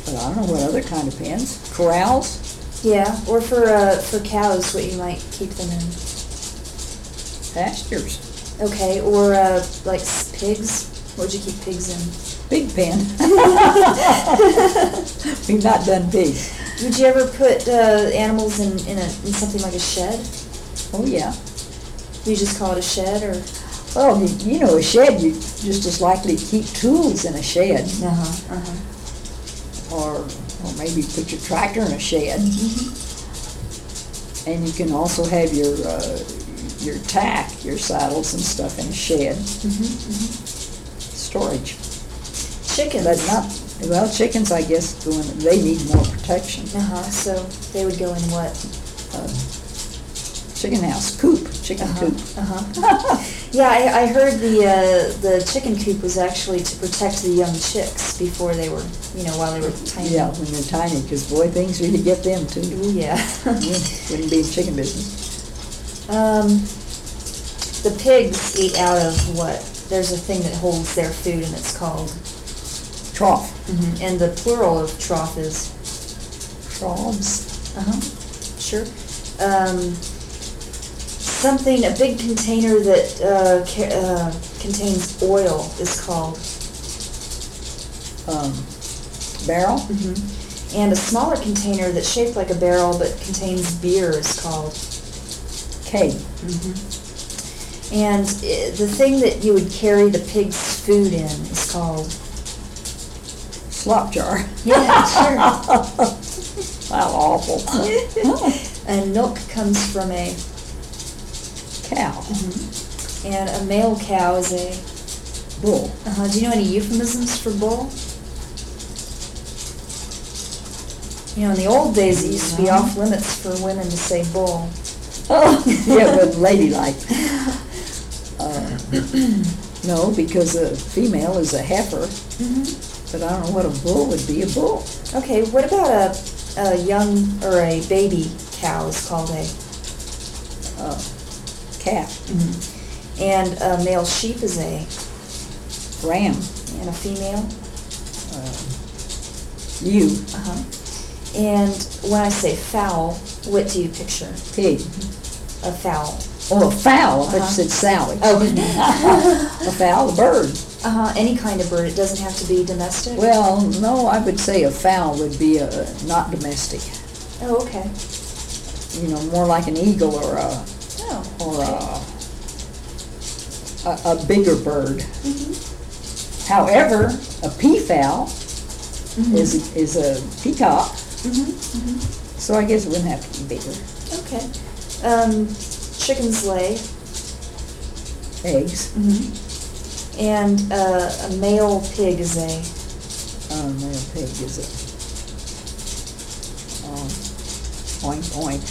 But I don't know what other kind of pens. Corrals, Yeah, or for cows, what you might keep them in. pastures, Okay, or like pigs. What would you keep pigs in? big pen. We've not done big. Would you ever put animals in something like a shed? Oh, yeah. You just call it a shed, or? Well, you know, a shed, you're just as likely to keep tools in a shed. Or maybe put your tractor in a shed. And you can also have your tack, your saddles and stuff in a shed. Storage. Chickens. But well, chickens, I guess, they need more protection. So they would go in what? Chicken house, coop, chicken coop. Yeah, I heard the chicken coop was actually to protect the young chicks before they were, while they were tiny. Yeah, when they're tiny, because boy, things really get them too. Ooh, yeah. Wouldn't be in chicken business. The pigs eat out of what? There's a thing that holds their food, and it's called Trough. And the plural of trough is Troughs. Sure. Something, a big container that contains oil is called Barrel. And a smaller container that's shaped like a barrel but contains beer is called Keg. And the thing that you would carry the pig's food in is called Slop jar. Yeah, sure. How awful. And milk comes from a Cow. and a male cow is a Bull. Do you know any euphemisms for bull? In the old days, it used to be off limits for women to say bull. Oh, yeah, but ladylike. No, because a female is a heifer. But I don't know what a bull would be. A bull. Okay, what about a young or a baby cow is called a Calf. And a male sheep is a Ram. and a female. Ewe. And when I say fowl, what do you picture? Pig. A fowl. Oh, a fowl. I thought you said Sally. Oh. A fowl, a bird. Any kind of bird. It doesn't have to be domestic. Well, no, I would say a fowl would be not domestic. Oh, okay. More like an eagle or a bigger bird. However, a peafowl is a peacock. So I guess it wouldn't have to be bigger. Okay. Chickens lay Eggs. and a male pig is a Male pig is a oink oink.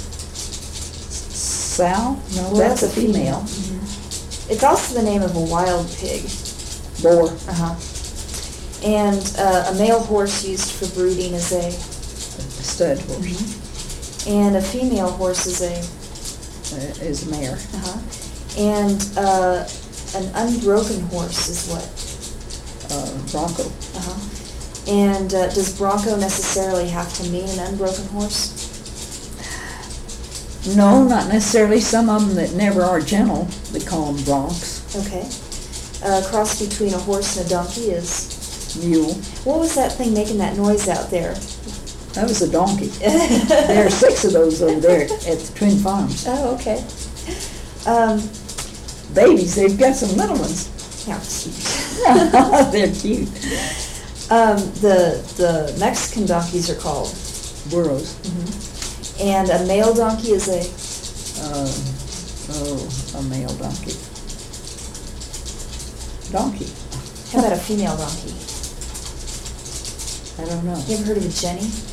Sow? No, Well, that's a female. It's also the name of a wild pig. Boar. And a male horse used for breeding is a Stud horse. and a female horse is a Is a mare. and an unbroken horse is what? Bronco. And does bronco necessarily have to mean an unbroken horse? No, not necessarily. Some of them that never are gentle, they call them broncs. Okay. A cross between a horse and a donkey is Mule. What was that thing making that noise out there? That was a donkey. There are 6 of those over there at the Twin Farms. Oh, okay. Babies, they've got some little ones. How cute. They're cute. The Mexican donkeys are called Burros. And a male donkey is a A male donkey. Donkey. How about a female donkey? I don't know. You ever heard of a Jenny?